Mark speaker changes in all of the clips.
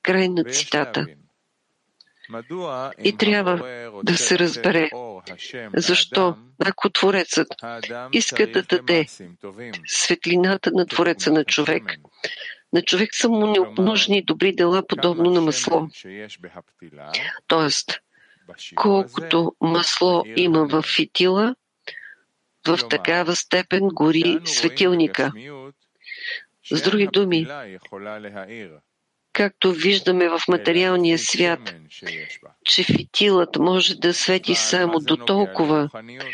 Speaker 1: Край на цитата. И трябва да се разбере защо, ако Творецът иска да даде светлината на Твореца на човек са му нужни добри дела, подобно на масло. Тоест, колкото масло има в фитила, в такава степен гори светилника. С други думи, както виждаме в материалния свят, че фитилът може да свети само до толкова,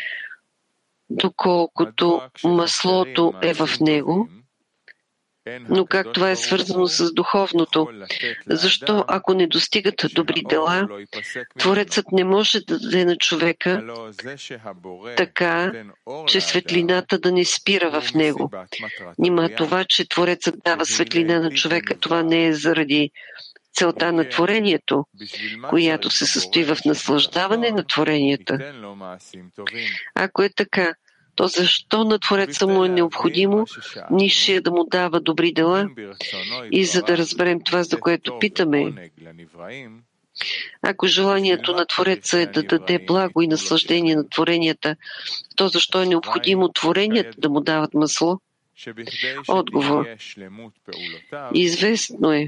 Speaker 1: доколкото маслото е в него, но как това е свързано с духовното? Защо, ако не достигат добри дела, Творецът не може да даде на човека така, че светлината да не спира в него? Нима това, че Творецът дава светлина на човека, това не е заради целта на творението, която се състои в наслаждаване на творенията. Ако е така, то защо на Твореца му е необходимо нисшия да му дава добри дела? И за да разберем това, за което питаме, ако желанието на Твореца е да даде благо и наслаждение на творенията, то защо е необходимо творенията да му дават масло? Отговор. Известно е,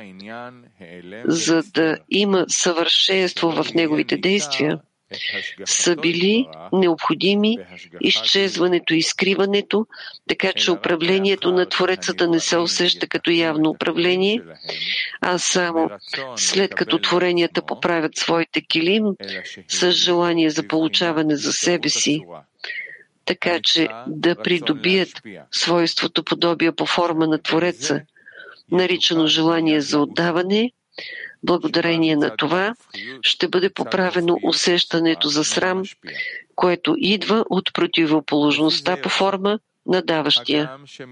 Speaker 1: за да има съвършенство в неговите действия, са били необходими изчезването и изкриването, така че управлението на Твореца да не се усеща като явно управление, а само след като творенията поправят своите килим с желание за получаване за себе си, така че да придобият свойството подобие по форма на Твореца, наричано желание за отдаване. Благодарение на това ще бъде поправено усещането за срам, което идва от противоположността по форма на даващия.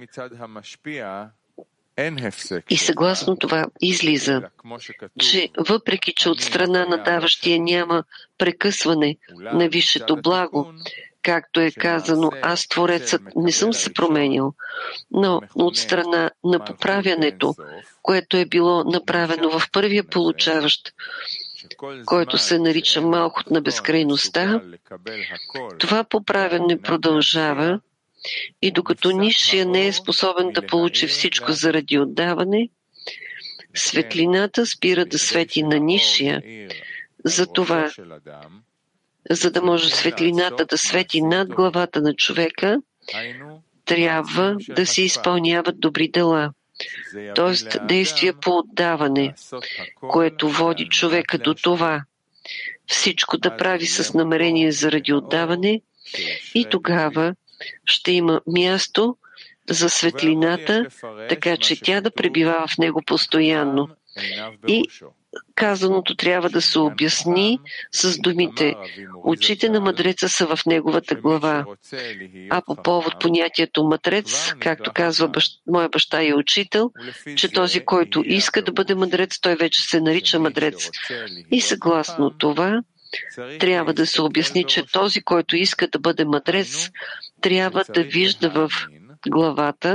Speaker 1: И съгласно това излиза, че въпреки, че от страна на даващия няма прекъсване на висшето благо, както е казано, аз, Творецът, не съм се променил, но от страна на поправянето, което е било направено в първия получаващ, който се нарича Малхут на безкрайността, това поправяне продължава и докато нисшия не е способен да получи всичко заради отдаване, светлината спира да свети на нисшия. Затова, за да може светлината да свети над главата на човека, трябва да се изпълняват добри дела, т.е. действия по отдаване, което води човека до това всичко да прави с намерение заради отдаване, и тогава ще има място за светлината, така че тя да пребива в него постоянно. И казаното трябва да се обясни с думите: очите на мъдреца са в неговата глава. А по повод понятието мъдрец, както казва моя баща и учител, че този, който иска да бъде мъдрец, той вече се нарича мъдрец. И съгласно това, трябва да се обясни, че този, който иска да бъде мъдрец, трябва да вижда в главата,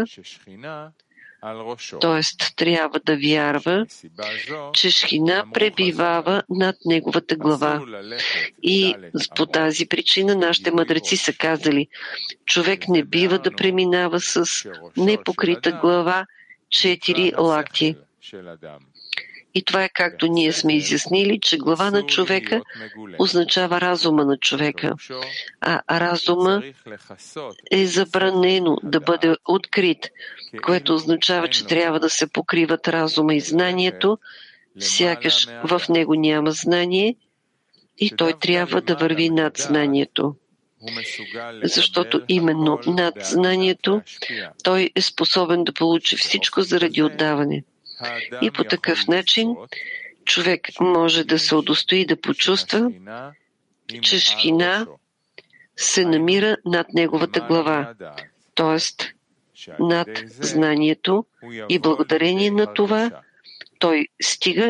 Speaker 1: т.е. трябва да вярва, че Шхина пребивава над неговата глава. И по тази причина нашите мъдреци са казали: човек не бива да преминава с непокрита глава 4 лакти. И това е както ние сме изяснили, че глава на човека означава разума на човека, а разума е забранено да бъде открит, което означава, че трябва да се покриват разума и знанието, сякаш в него няма знание и той трябва да върви над знанието. Защото именно над знанието той е способен да получи всичко заради отдаване. И по такъв начин човек може да се удостои да почувства, че Шхина се намира над неговата глава, т.е. над знанието, и благодарение на това той стига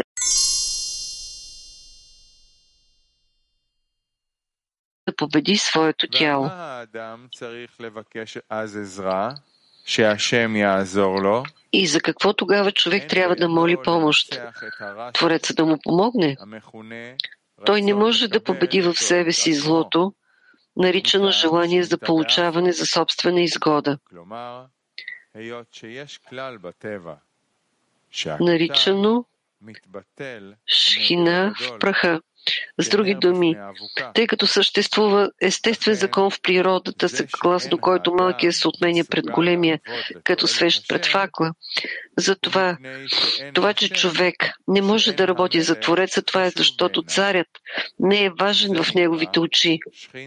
Speaker 1: да победи своето тяло. И за какво тогава човек трябва да моли помощ? Творецът да му помогне? Той не може да победи в себе си злото, наричано желание за получаване за собствена изгода, наричано шхина в праха. С други думи, тъй като съществува естествен закон в природата, съгласно който малкият се отменя пред големия, като свещ пред факла, затова, че човек не може да работи за Твореца, това е защото царят не е важен в неговите очи.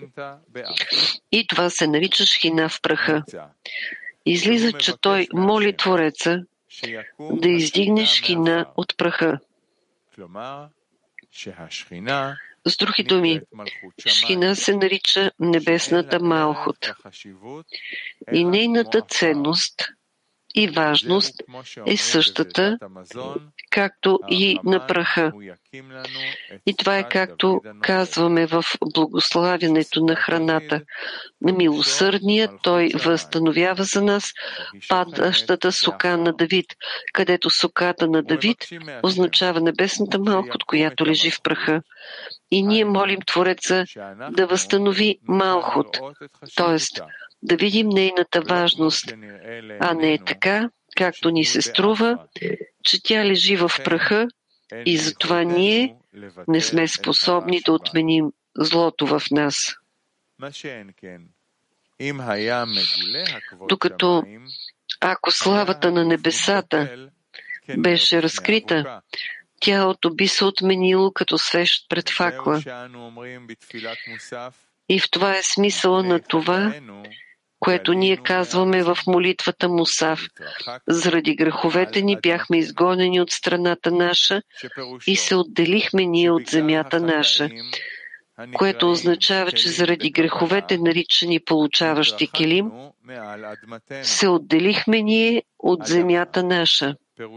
Speaker 1: И това се нарича шхина в праха. Излиза, че той моли Твореца да издигне шхина от праха. С други думи, шхина се нарича небесната Малхут и нейната ценност и важност е същата, както и на праха. И това е както казваме в благославянето на храната. На милосърдния той възстановява за нас падащата сука на Давид, където суката на Давид означава небесната Малхут, която лежи в праха. И ние молим Твореца да възстанови Малхут, т.е. да видим нейната важност, а не е така, както ни се струва, че тя лежи в праха и затова ние не сме способни да отменим злото в нас. Докато ако славата на небесата беше разкрита, тялото би се отменило като свещ пред факла. И в това е смисъла на това, което ние казваме в молитвата Мусав. Заради греховете ни бяхме изгонени от страната наша и се отделихме ние от земята наша, което означава, че заради греховете, наричани получаващи келим, се отделихме ние от земята наша.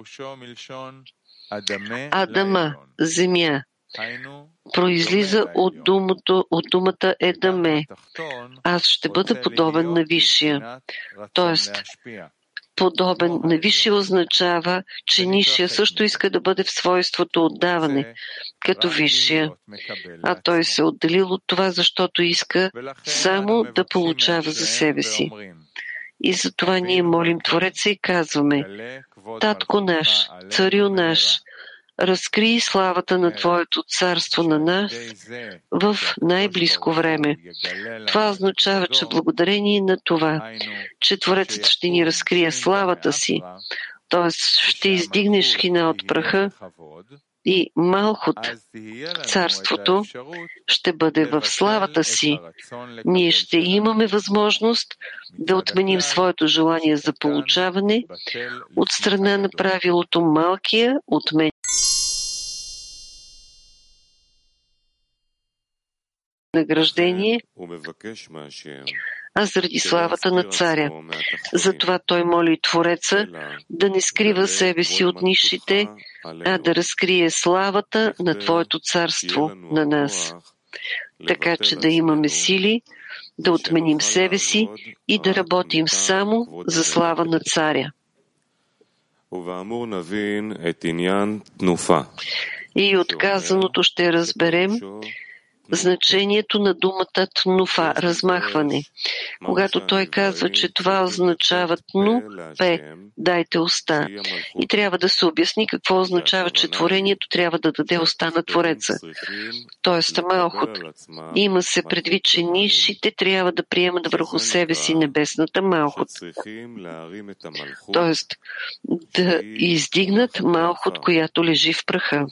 Speaker 1: Адама, земя, произлиза от думата Едаме. Аз ще бъда подобен на Висшия. Тоест, подобен на Висшия означава, че Нисшия също иска да бъде в свойството отдаване, като Висшия. А той се отделил от това, защото иска само да получава за себе си. И затова ние молим Твореца и казваме: Татко наш, Царю наш, разкрий славата на Твоето царство на нас в най-близко време. Това означава, че благодарение на това, че Творецът ще ни разкрие славата си, т.е. ще издигне шхина от праха и Малхут, царството, ще бъде в славата си. Ние ще имаме възможност да отменим своето желание за получаване от страна на правилото малкия отмен награждение, а заради славата на царя. Затова той моли Твореца да не скрива себе си от нишите, а да разкрие славата на Твоето царство на нас, така че да имаме сили да отменим себе си и да работим само за слава на царя. И от казаното ще разберем значението на думата тнуфа, размахване. Когато той казва, че това означава тну, пе, дайте уста. И трябва да се обясни какво означава, че творението трябва да даде уста на Твореца. Тоест Малхут. Има се предвид, че нишите трябва да приемат върху себе си небесната Малхут. Тоест да издигнат Малхут, която лежи в праха.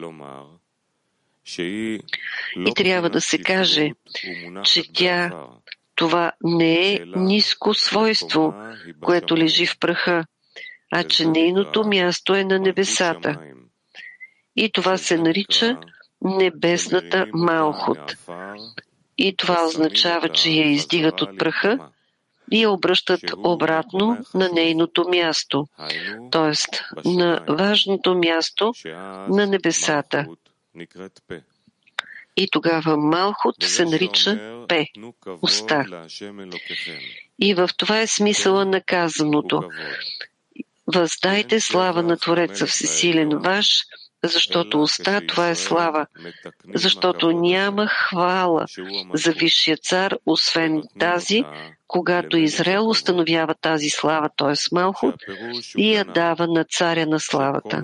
Speaker 1: И трябва да се каже, че това не е ниско свойство, което лежи в праха, а че нейното място е на небесата. И това се нарича небесната Малхут. И това означава, че я издигат от праха и я обръщат обратно на нейното място, т.е. на важното място на небесата. И тогава Малхут се нарича Пе, уста. И в това е смисъла на казаното. Въздайте слава на Твореца Всесилен ваш, защото уста това е слава, защото няма хвала за Висшия цар, освен тази, когато Израел установява тази слава, т.е. Малхут, и я дава на царя на славата.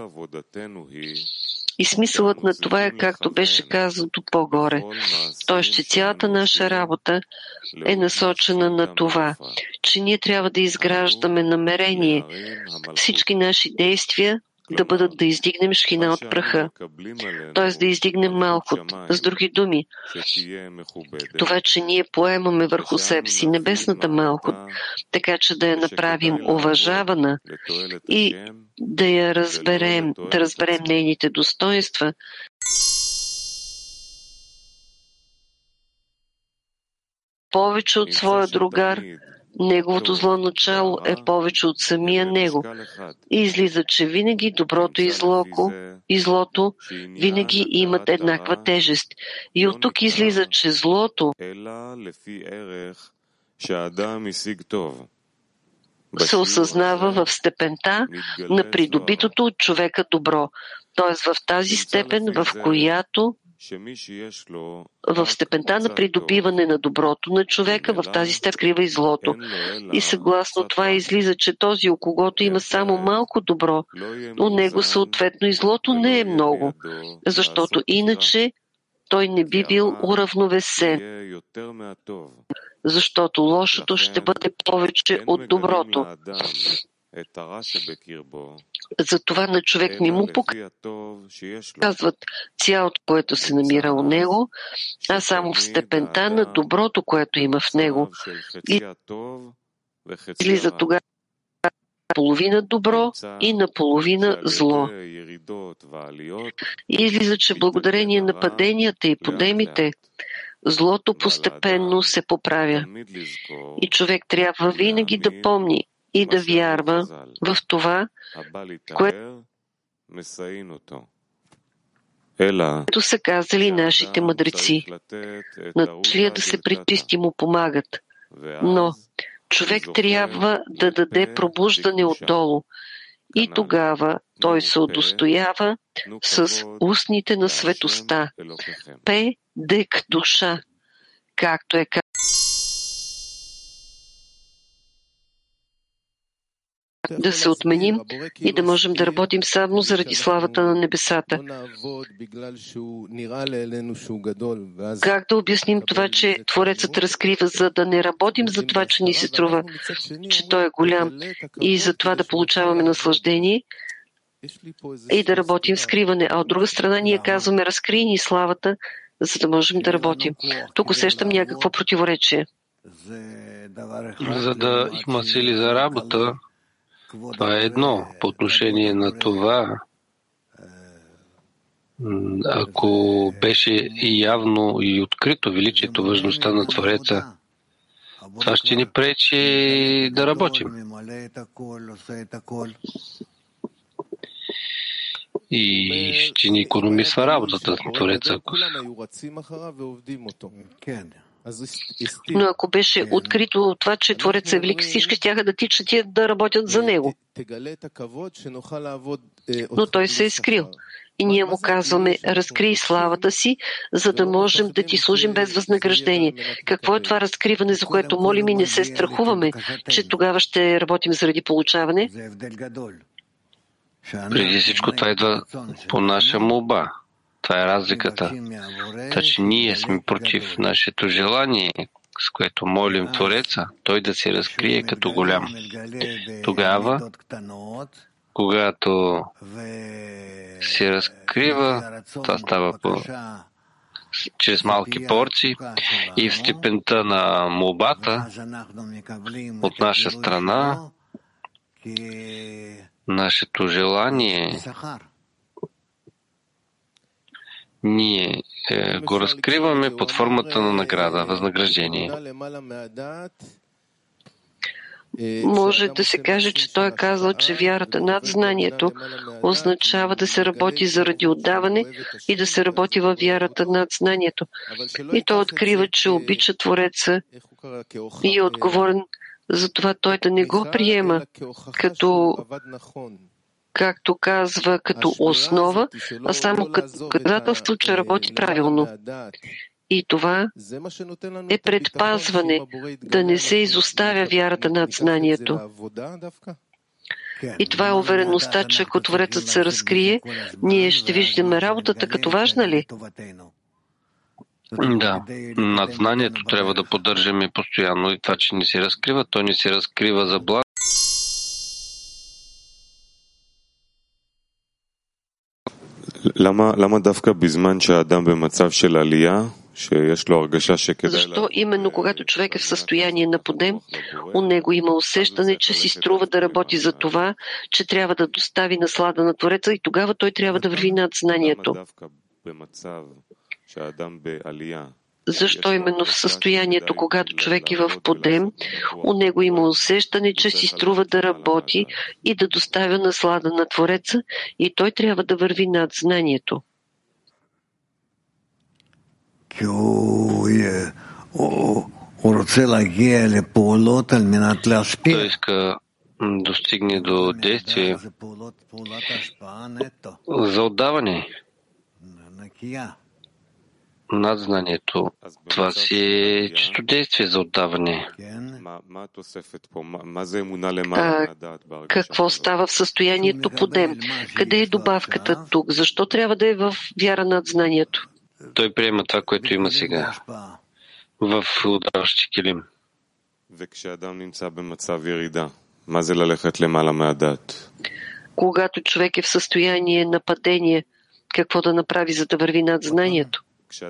Speaker 1: И смисълът на това е, както беше казано по-горе. Т.е. че цялата наша работа е насочена на това, че ние трябва да изграждаме намерение, всички наши действия да бъдат да издигнем шхина от праха, т.е. да издигнем Малхут. С други думи, това, че ние поемаме върху себе си небесната Малхут, така че да я направим уважавана и да я разберем, да разберем нейните достоинства, повече от своя другар, неговото зло начало е повече от самия него. И излиза, че винаги доброто и злото винаги имат еднаква тежест. И от тук излиза, че злото се осъзнава в степента на придобитото от човека добро. Т.е. в тази степен, в която в степента на придобиване на доброто на човека, в тази степен скрива и злото. И съгласно това излиза, че този, у когото има само малко добро, у него съответно и злото не е много, защото иначе той не би бил уравновесен, защото лошото ще бъде повече от доброто. Затова на човек не му показват цялото, което се намира у него, а само в степента на доброто, което има в него. И излиза тогава половина добро и наполовина зло. И излиза, че благодарение на паденията и подемите, злото постепенно се поправя. И човек трябва винаги да помни и да вярва в това, което са казали нашите мъдреци. Надлия да се причисти му помагат. Но човек трябва да даде пробуждане отдолу. И тогава той се удостоява с устните на светостта. Пе дек душа, както е казано. Да се отменим и да можем да работим само заради славата на небесата. Как да обясним това, че Творецът разкрива, за да не работим за това, че ни се струва, че Той е голям и за това да получаваме наслаждение и да работим в скриване, а от друга страна ние казваме разкрий ни славата, за да можем да работим. Тук усещам някакво противоречие.
Speaker 2: За да има сили за работа, това е едно. По отношение на това, ако беше и явно и открито величието, важността на Твореца, това ще ни пречи да работим. И ще ни икономисва работата на Твореца.
Speaker 1: Но ако беше открито това, че Творец е велик, всички щяха да тичат и да работят за него. Но той се е скрил. И ние му казваме, разкрий славата си, за да можем да ти служим без възнаграждение. Какво е това разкриване, за което молим и не се страхуваме, че тогава ще работим заради получаване?
Speaker 2: Преди всичко това идва по наша молба. Това е разликата. Така че ние сме против нашето желание, с което молим Твореца, Той да се разкрие като голям. Тогава, когато се разкрива, това става чрез малки порции и в степента на молбата от наша страна, нашето желание ние го разкриваме под формата на награда, възнаграждение.
Speaker 1: може да се каже, че той е казал, че вярата над знанието означава да се работи заради отдаване и да се работи във вярата над знанието. И той открива, че обича Твореца и е отговорен за това той да не го приема като, както казва, като основа, а само като доказателство, че работи правилно. И това е предпазване, да не се изоставя вярата над знанието. И това е увереността, че ако Творецът се разкрие, ние ще виждаме работата като важна ли?
Speaker 2: Да, над знанието трябва да поддържаме постоянно и това, че ни се разкрива, то ни се разкрива за благо.
Speaker 3: למה דווקא בזמן שהאדם במצב של עלייה, שיש לו הרגשה שכדאי...
Speaker 1: Защо именно когато човек е в състояние на подем, у него има усещане, че си струва да работи за това, че трябва да достави наслада на Твореца и тогава той трябва да върви над знанието. Защо именно в състоянието, когато човек е в подем, у него има усещане, че си струва да работи и да доставя наслада на Твореца и той трябва да върви над знанието?
Speaker 2: Той иска достигне до действие за отдаване над знанието. Това си е чисто действие за отдаване.
Speaker 1: Какво става в състоянието подем? Къде е добавката тук? Защо трябва да е в вяра над знанието?
Speaker 2: Той приема това, което има сега в ударващи килим. Когато човек е в състояние на падение, какво да направи, за да върви над знанието?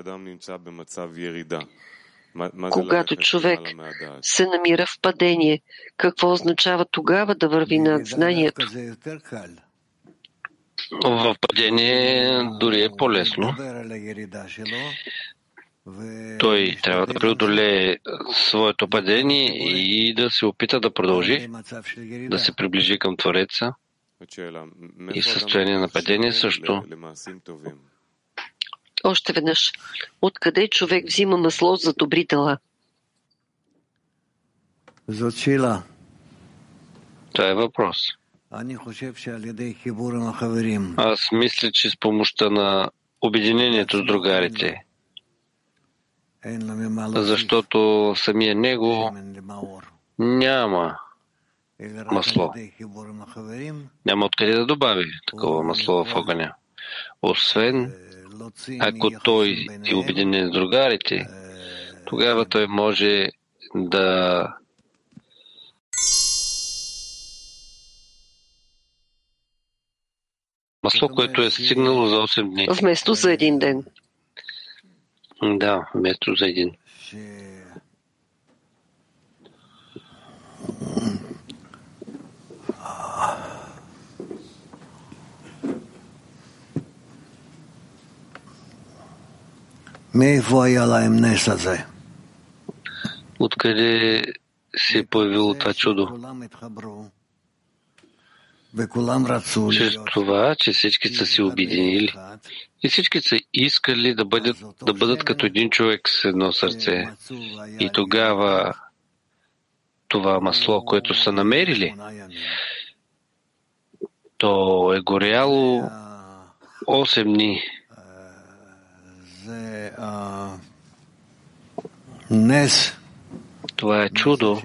Speaker 2: Когато човек се намира в падение, какво означава тогава да върви над знанието? В падение дори е по-лесно. Той трябва да преодолее своето падение и да се опита да продължи, да се приближи към Твореца. И в състояние на падение също.
Speaker 1: Още веднъж, откъде човек взима масло за добри дела?
Speaker 2: Това е въпрос. Аз мисля, че с помощта на обединението с другарите, защото самия него няма масло. Няма откъде да добави такова масло в огъня. Освен ако той е обединен с другарите, тогава той може да масло, което е стигнало за 8 дни.
Speaker 1: Вместо за един ден.
Speaker 2: Да, вместо за един. Откъде се е появило това чудо? Чрез това, че всички са се обединили и всички са искали да бъдат като един човек с едно сърце. И тогава това масло, което са намерили, то е горяло 8 дни. Това е чудо,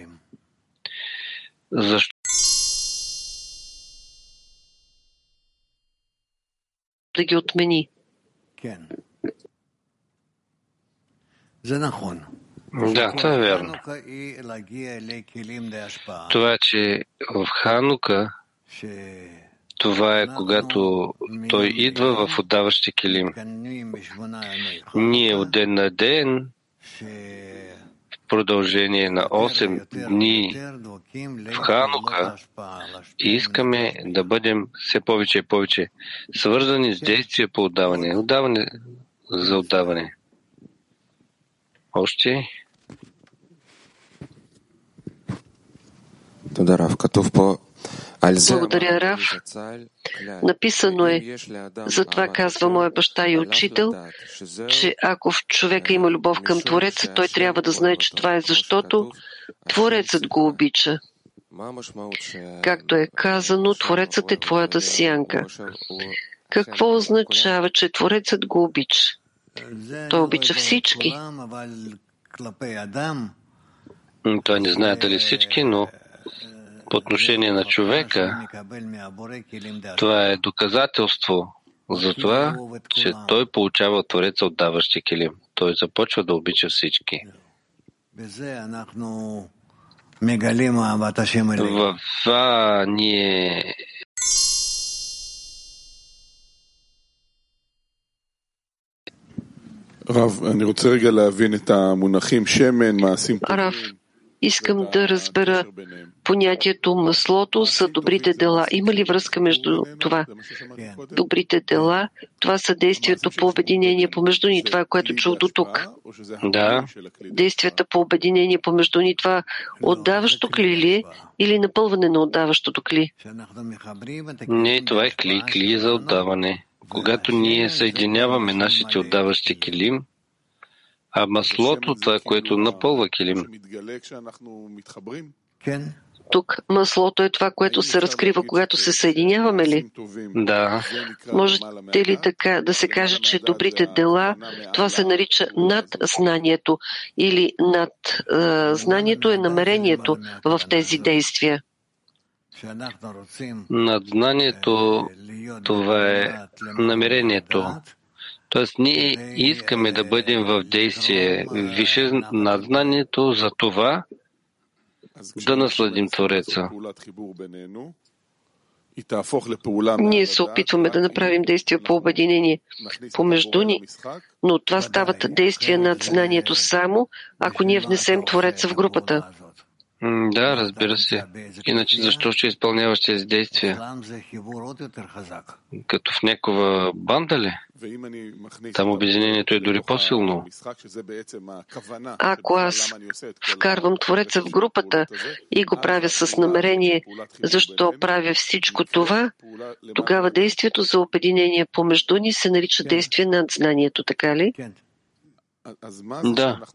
Speaker 2: защо
Speaker 1: да ги отмени.
Speaker 2: Да, това е вярно. Това, че в Ханука, това е когато той идва в отдаващи килим. Ние от ден на ден, в продължение на 8 дни в Ханука, искаме да бъдем все повече и повече свързани с действия по отдаване. Отдаване за отдаване. Още?
Speaker 1: Благодаря, Рав. Написано е, затова казва моя баща и учител, че ако в човека има любов към Твореца, той трябва да знае, че това е защото Творецът го обича. Както е казано, Творецът е твоята сянка. Какво означава, че Творецът го обича? Той обича всички.
Speaker 2: Той не знае дали всички, но по отношение на човека, това е доказателство за това, че той получава от Твореца отдаващи килим. Той започва да обича всички. В това ние
Speaker 1: Рав, искам да разбера понятието маслото са добрите дела. Има ли връзка между това? Добрите дела, това са действието по обединение помежду ни, това, което чул до тук.
Speaker 2: Да.
Speaker 1: Действията по обединение помежду ни, това отдаващо кли ли е или напълване на отдаващото кли?
Speaker 2: Не, това е кли за отдаване. Когато ние съединяваме нашите отдаващи килим, а маслото, това, което напълва килим.
Speaker 1: Тук маслото е това, което се разкрива, когато се съединяваме ли?
Speaker 2: Да.
Speaker 1: Можете ли така да се каже, че добрите дела, това се нарича над знанието или над знанието е намерението в тези действия?
Speaker 2: Над знанието, това е намерението. Тоест, ние искаме да бъдем в действие висше над знанието за това, да насладим Твореца.
Speaker 1: Ние се опитваме да направим действия по обединение помежду ни, но това стават действия над знанието само, ако ние внесем Твореца в групата.
Speaker 2: Да, разбира се. Иначе защо ще изпълняваш тези действия? Като в някаква банда ли? Там обединението е дори по-силно.
Speaker 1: Ако аз вкарвам Твореца в групата и го правя с намерение, защо правя всичко това, тогава действието за обединение помежду ни се нарича действие над знанието, така ли?
Speaker 2: Да.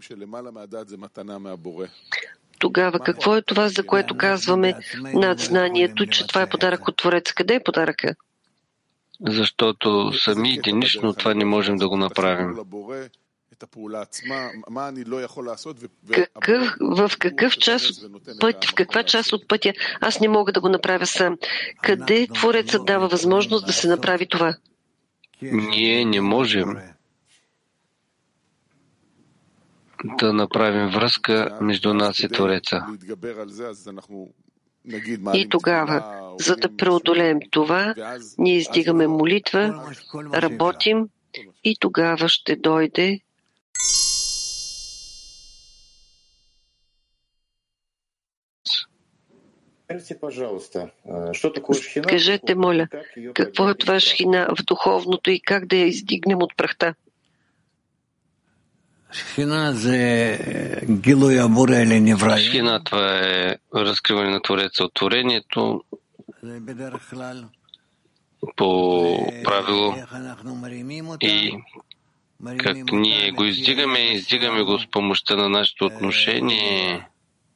Speaker 1: Тогава какво е това, за което казваме над знанието, че това е подарък от Твореца? Къде е подаръка?
Speaker 2: Защото сами единично това не можем да го направим.
Speaker 1: В каква част от пътя аз не мога да го направя сам? Къде Творецът дава възможност да се направи това?
Speaker 2: Ние не можем да направим връзка между нас и Твореца.
Speaker 1: И тогава, за да преодолеем това, ние издигаме молитва, работим и тогава ще дойде Кажете, моля, какво е това шхина в духовното и как да я издигнем от прахта?
Speaker 2: Шхина, това е разкриване на Твореца от творението по правило и както ние го издигаме го с помощта на нашето отношение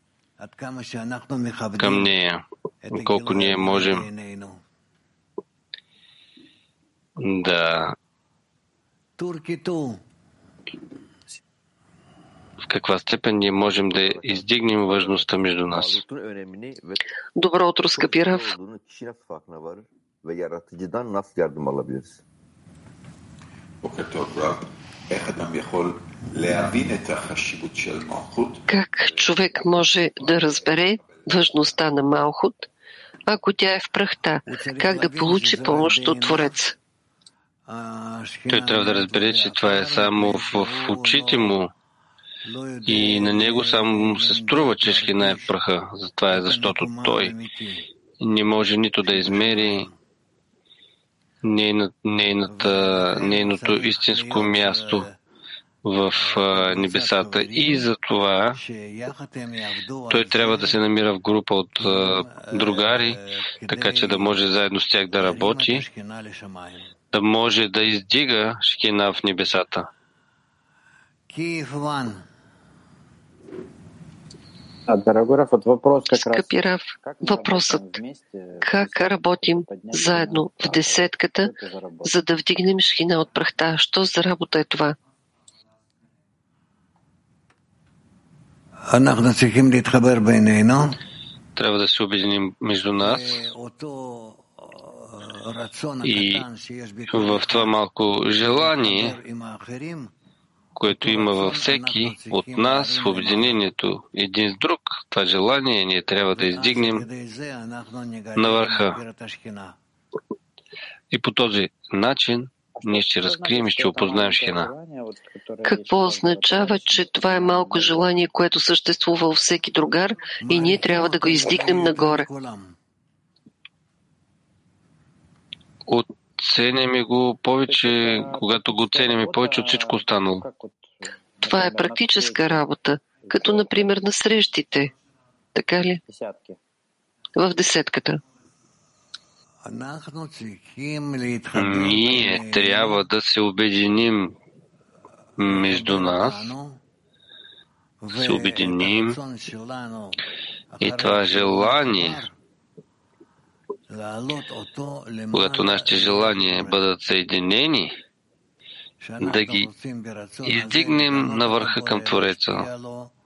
Speaker 2: към нея, колко ние можем да в каква степен ние можем да издигнем важността между нас.
Speaker 1: Добро утро, скъпи Рав. Как човек може да разбере важността на Малхут, ако тя е в прахта? Как да получи помощ от Твореца?
Speaker 2: Той трябва да разбере, че това е само в очите му и на него само му се струва, че шхина е в праха. Затова е защото той не може нито да измери нейното истинско място, в небесата и за това той трябва да се намира в група от другари, така че да може заедно с тях да работи, да може да издига Шхина в небесата.
Speaker 1: Скъпи Рав, въпросът: как работим заедно в десетката, за да вдигнем Шхина от прахта? Що за работа е това?
Speaker 2: Трябва да се обединим между нас и в това малко желание, което има във всеки от нас в обединението един с друг, това желание ние трябва да издигнем на върха. И по този начин ние ще разкрием и ще опознаем Шхина.
Speaker 1: Какво означава, че това е малко желание, което съществува във всеки другар и ние трябва да го издигнем нагоре?
Speaker 2: Оценяме го повече, когато го оценяме повече от всичко останало.
Speaker 1: Това е практическа работа, като например на срещите. Така ли? В десетката.
Speaker 2: Ние трябва да се обединим между нас, се обединим и това желание, когато нашите желания бъдат съединени, да ги издигнем на върха към Твореца.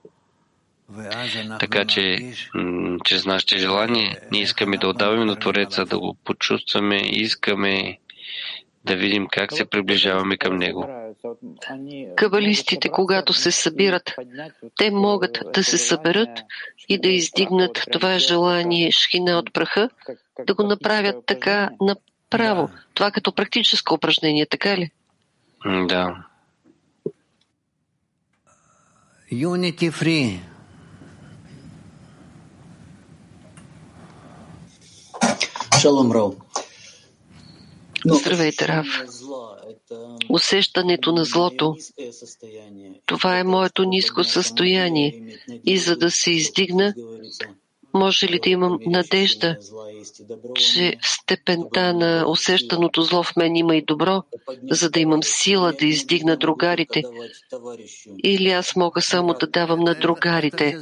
Speaker 2: Така че, чрез нашите желания, ние искаме да отдаваме на Твореца, да го почувстваме, искаме да видим как се приближаваме към Него.
Speaker 1: Кабалистите, когато се събират, те могат да се съберат и да издигнат това желание Шхина от праха, да го направят така направо. Това като практическо упражнение, така ли?
Speaker 2: Да.
Speaker 4: Unity Free. Шалом, Рав.
Speaker 1: Здравейте, Рав. Усещането на злото, това е моето ниско състояние. И за да се издигна, може ли да имам надежда, че в степента на усещаното зло в мен има и добро, за да имам сила да издигна другарите? Или аз мога само да давам на другарите?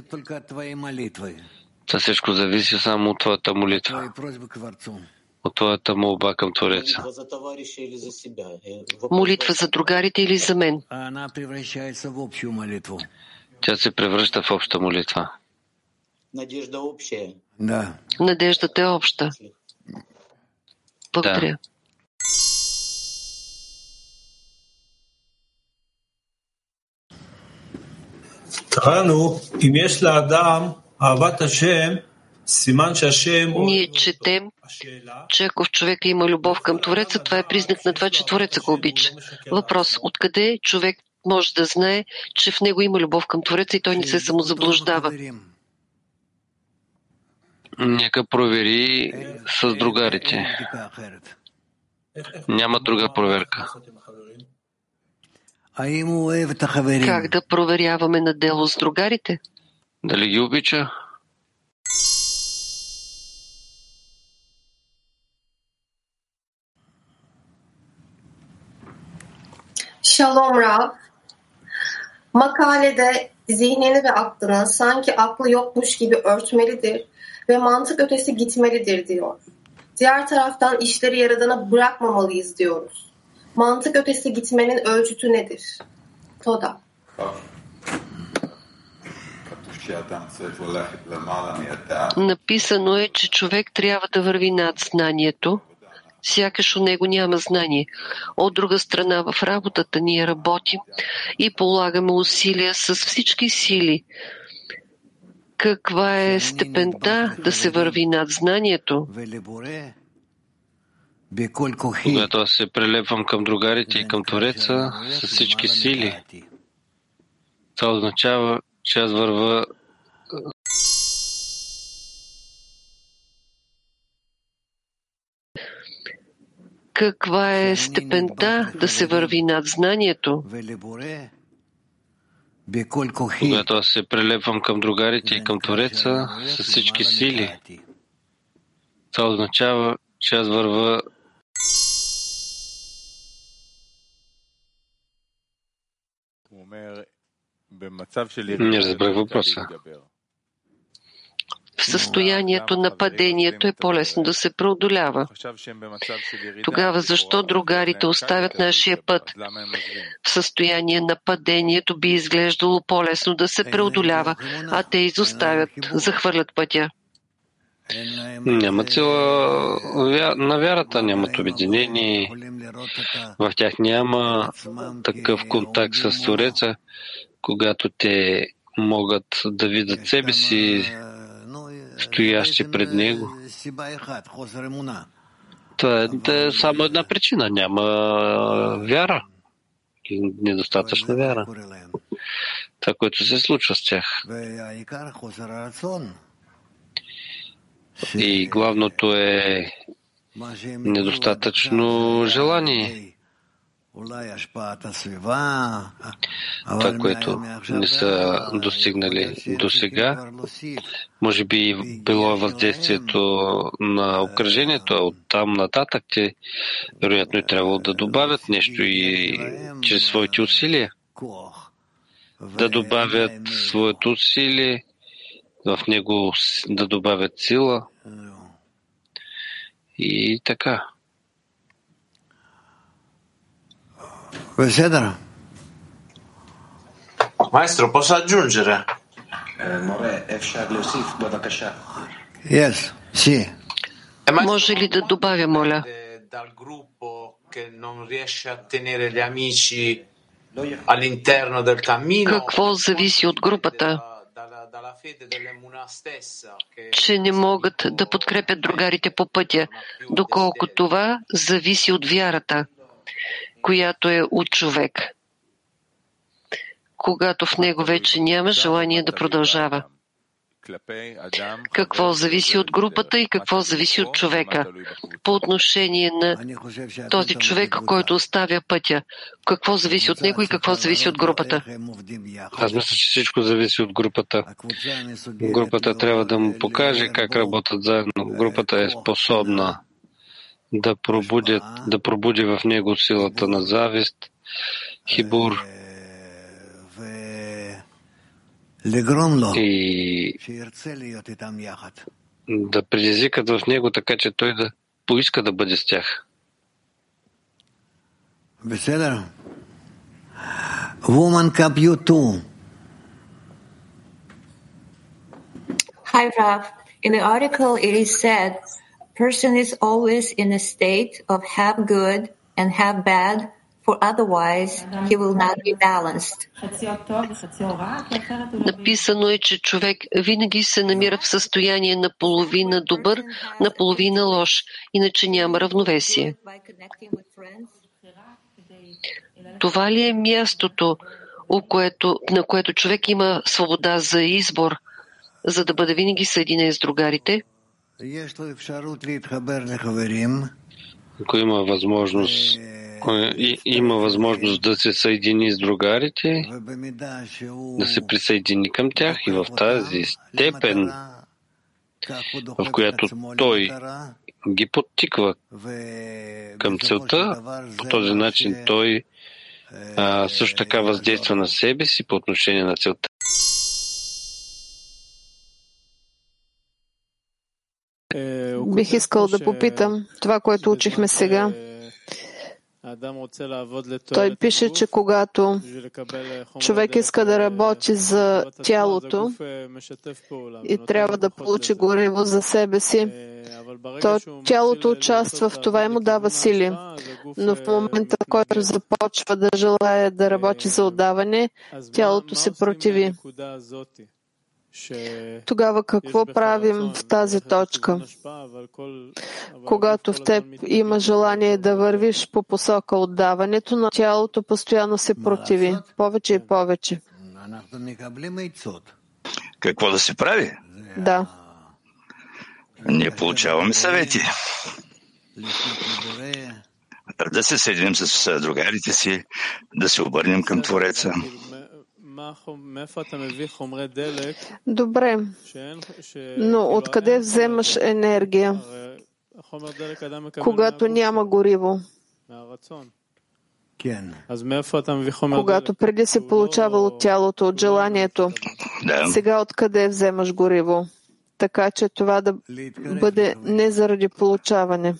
Speaker 2: Това всичко зависи само от твоята молитва, от твоята молба към Твореца.
Speaker 1: Молитва за другарите или за мен?
Speaker 2: Тя се превръща в обща молитва.
Speaker 1: Надеждата е обща. Благодаря. Ние четем, че ако в човека има любов към Твореца, това е признак на това, че Твореца го обича. Въпрос: откъде човек може да знае, че в него има любов към Твореца и той не се самозаблуждава?
Speaker 2: Нека провери с другарите. Няма друга проверка.
Speaker 1: Как да проверяваме на дело с другарите?
Speaker 2: Дали ги обича?
Speaker 5: Şalom Rav. Makalede zihnini ve aklını sanki aklı yokmuş gibi örtmelidir ve mantık ötesi gitmelidir diyor. Diğer taraftan işleri Yaradan'a bırakmamalıyız diyoruz. Mantık ötesi gitmenin ölçütü nedir? Toda.
Speaker 1: Написано е, че човек трябва да върви над знанието, сякаш у него няма знание. От друга страна, в работата ние работим и полагаме усилия с всички сили. Каква е степента да се върви над знанието?
Speaker 2: Когато аз се прилепвам към другарите и към Твореца с всички сили, това означава, че аз върва
Speaker 1: каква е степента да се върви над знанието?
Speaker 2: Когато аз се прилепвам към другарите и към Твореца с всички сили, това означава, че аз върва. Не разбрах въпроса.
Speaker 1: В състоянието на падението е по-лесно да се преодолява. Тогава защо другарите оставят нашия път? В състояние на падението би изглеждало по-лесно да се преодолява, а те изоставят, захвърлят пътя.
Speaker 2: Нямат сила на вярата, нямат обединение, в тях няма такъв контакт с Твореца, когато те могат да видят себе си, стоящи пред Него. Това е само една причина. Няма вяра. Недостатъчна вяра. Това, което се случва с тях. И главното е недостатъчно желание. Това, което не са достигнали до сега, може би било въздействието на обкръжението, а оттам нататък те вероятно е трябвало да добавят нещо и чрез своите усилия. Да добавят своето усилие, в него да добавят сила и така.
Speaker 6: Maestro, posso aggiungere?
Speaker 4: Yes, sì.
Speaker 1: Може ли да добавя, моля?
Speaker 6: Dal gruppo che non riesce a tenere gli amici all'interno del cammino.
Speaker 1: Какво зависи от групата, че не могат да подкрепят другарите по пътя, доколко това зависи от вярата, която е от човек, когато в него вече няма желание да продължава. Какво зависи от групата и какво зависи от човека? По отношение на този човек, който оставя пътя, какво зависи от него и какво зависи от групата?
Speaker 2: Аз мисля, че всичко зависи от групата. Групата трябва да му покаже как работят заедно. Групата е способна да пробуди в него силата на завист, хибур и да предизвикат в него така, че той да поиска да бъде с тях.
Speaker 4: Woman Cup U2.
Speaker 7: Hi, Rav. In the article, it is said, person is always in a state of have good and have bad, for otherwise he will not be balanced.
Speaker 1: Написано е, че човек винаги се намира в състояние на половина добър, на половина лош, иначе няма равновесие. Това ли е мястото, на което човек има свобода за избор, за да бъде винаги съединен с другарите?
Speaker 2: Ако има възможност да се съедини с другарите, да се присъедини към тях и в тази степен, в която той ги подтиква към целта, по този начин той също така въздейства на себе си по отношение на целта.
Speaker 8: Бих искал да попитам това, което учихме сега. Той пише, че когато човек иска да работи за тялото и трябва да получи гориво за себе си, то тялото участва в това и му дава сили. Но в момента, в който започва да желая да работи за отдаване, тялото се противи. Тогава какво правим в тази точка? Когато в теб има желание да вървиш по посока отдаването, но тялото постоянно се противи. Повече и повече.
Speaker 9: Какво да се прави?
Speaker 8: Да.
Speaker 9: Ние получаваме съвети. Да се съединим с другарите си, да се обърнем към Твореца.
Speaker 8: Добре, но откъде вземаш енергия, когато няма гориво? Когато преди се получавал от тялото, от желанието, сега откъде вземаш гориво? Така че това да бъде не заради получаване.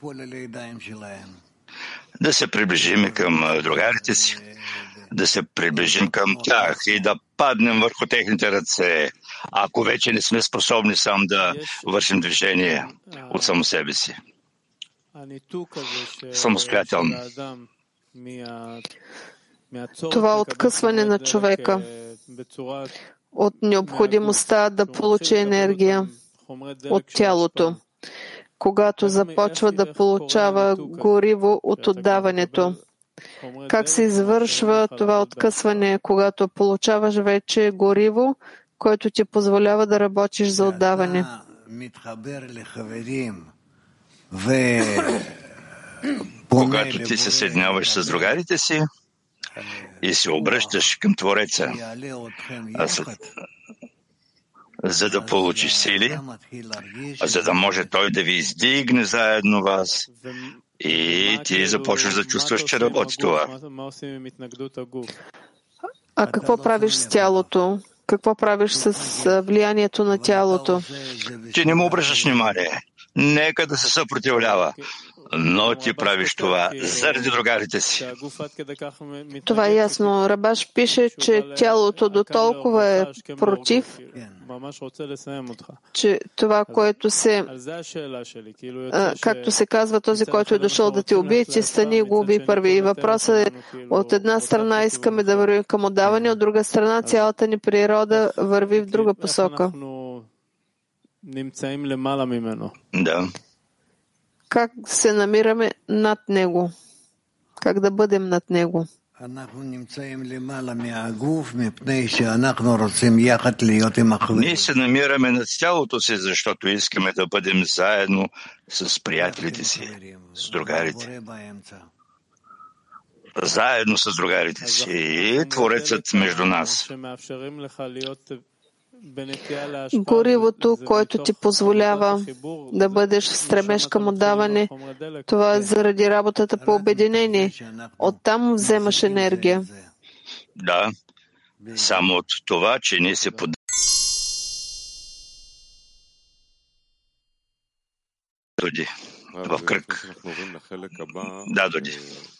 Speaker 9: Да се приближим към другарите си, да се приближим към тях и да паднем върху техните ръце, ако вече не сме способни сам да вършим движение от само себе си. Самостоятелно.
Speaker 8: Това откъсване на човека от необходимостта да получи енергия от тялото, когато започва да получава гориво от отдаването. Как се извършва това откъсване, когато получаваш вече гориво, което ти позволява да работиш за отдаване?
Speaker 9: Когато ти се съединяваш с другарите си и се обръщаш към Твореца, за да получиш сили, за да може Той да ви издигне заедно вас и ти започваш да чувстваш, че работи това.
Speaker 8: А какво правиш с тялото? Какво правиш с влиянието на тялото?
Speaker 9: Ти не му обръщаш внимание. Нека да се съпротивлява. Но ти правиш това заради другарите си.
Speaker 8: Това е ясно. Рабаш пише, че тялото до толкова е против, че това, което се... Както се казва, този, който е дошъл да те убие, ти стани и го уби първи. И въпросът е, от една страна искаме да вървим към отдаване, от друга страна цялата ни природа върви в друга посока.
Speaker 9: Да.
Speaker 8: Как се намираме над него? Как да бъдем над него?
Speaker 9: Ние се намираме над тялото си, защото искаме да бъдем заедно с приятелите си, с другарите. Заедно с другарите си и Творецът между нас.
Speaker 8: Горивото, което ти позволява да бъдеш в стремеж към отдаване, това е заради работата по обединение. Оттам вземаш енергия.
Speaker 9: Да, само от това, че ние се поддържаме в кръг. Да, Доди.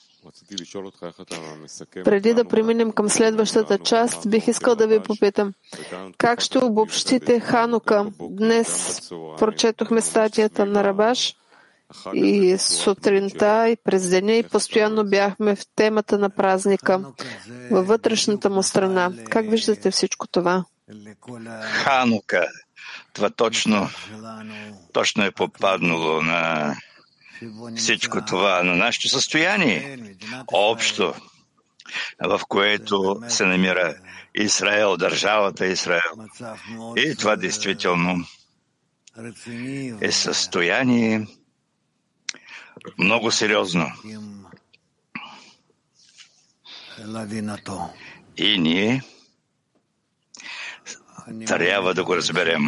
Speaker 8: Преди да преминем към следващата част, бих искал да ви попитам, как ще обобщите Ханука? Днес прочетохме статията на Рабаш и сутринта и през деня и постоянно бяхме в темата на празника, във вътрешната му страна. Как виждате всичко това?
Speaker 9: Ханука, това точно е попаднало на всичко това, на нашето състояние, общо, в което се намира Израел, държавата Израел. И това действително е състояние много сериозно. И ние трябва да го разберем.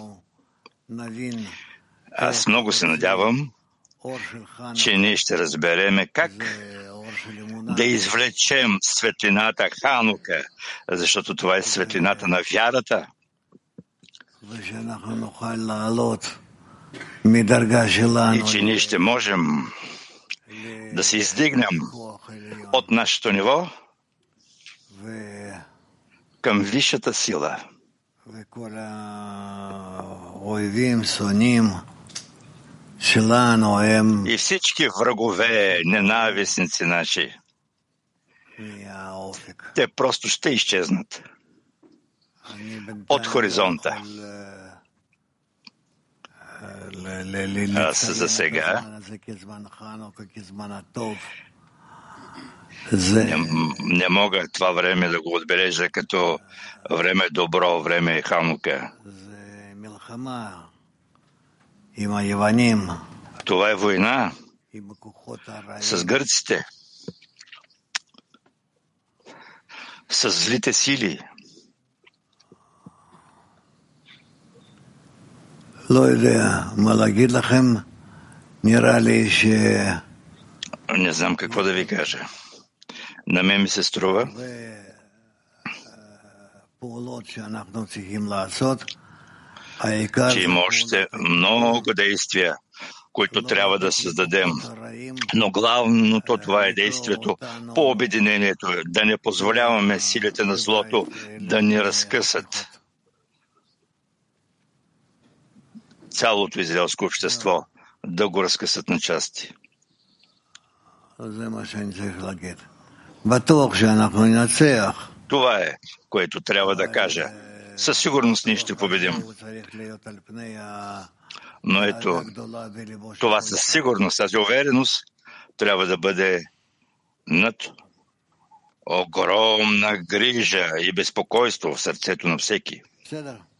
Speaker 9: Аз много се надявам, че ние ще разбереме как да извлечем светлината Ханука, защото това е светлината на вярата. И че ние ще можем да се издигнем от нашето ниво към висшата сила. И всички врагове, ненавистници наши, те просто ще изчезнат от хоризонта. Аз за сега не мога това време да го отбележа като време добро, време Ханука. Това е война с гърците, с злите сили. Не знам какво да ви кажа. На мен ми се струва, че има още много действия, които трябва да създадем. Но главното това е действието по обединението, да не позволяваме силите на злото да ни разкъсат цялото израелско общество, да го разкъсат на части. Това е, което трябва да кажа. Със сигурност ние ще победим. Но ето, това със сигурност, тази увереност трябва да бъде над огромна грижа и безпокойство в сърцето на всеки.